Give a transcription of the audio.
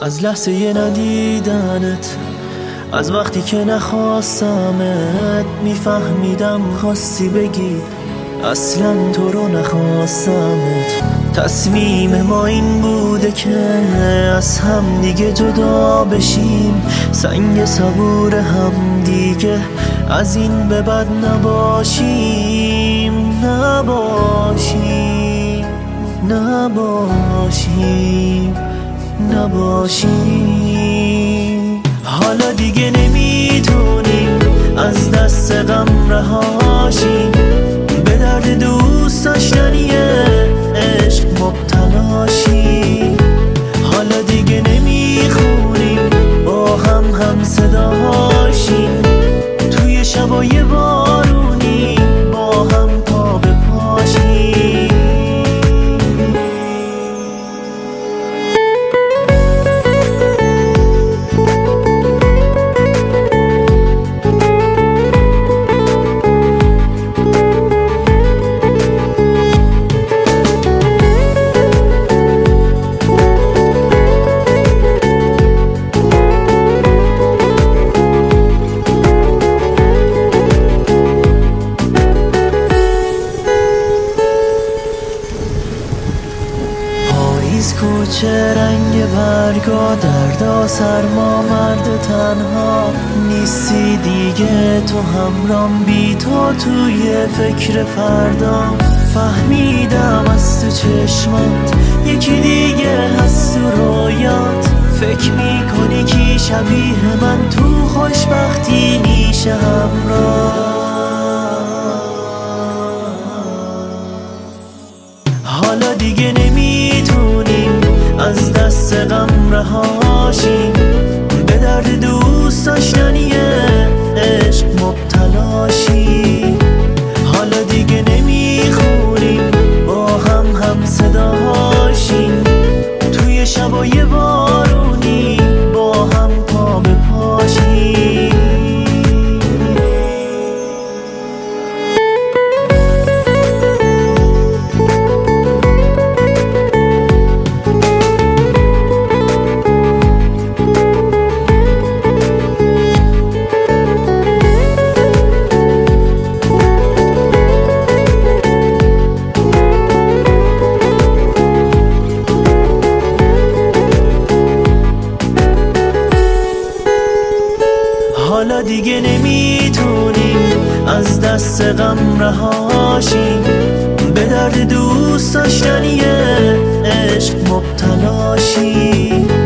از لحظه ندیدنت، از وقتی که نخواستمت، میفهمیدم خواستی بگی اصلا تو رو نخواستمت. تصمیم ما این بوده که از هم دیگه جدا بشیم، سنگ صبور هم دیگه از این به بعد نباشیم. نباشیم نباشیم نباشیم. حالا دیگه نمیتونیم از دست غم رهاشیم، به درد دوست داشتنی عشق مبتلاشیم. حالا دیگه نمیخونیم با هم صداشیم، توی شبای بارونی با هم پا به پاشیم. کوچه رنگ برگا، دردا سرما، مرد تنها نیستی دیگه. تو همرام، بی تو توی فکر فردا. فهمیدم از تو چشمات یکی دیگه هست تو رویات. فکر میکنی کی شبیه من تو خوشبختی میشه همراه. حالا دیگه نمیتونیم از دست غم رهاشیم، به درد دوست داشتنی عشق مبتلاشیم. حالا دیگه نمیخونیم با هم صداشیم، توی شبای بارونی با هم پا به پاشیم. حالا دیگه نمیتونیم از دست غم رهاشیم، به درد دوست داشتنی عشق مبتلاشیم.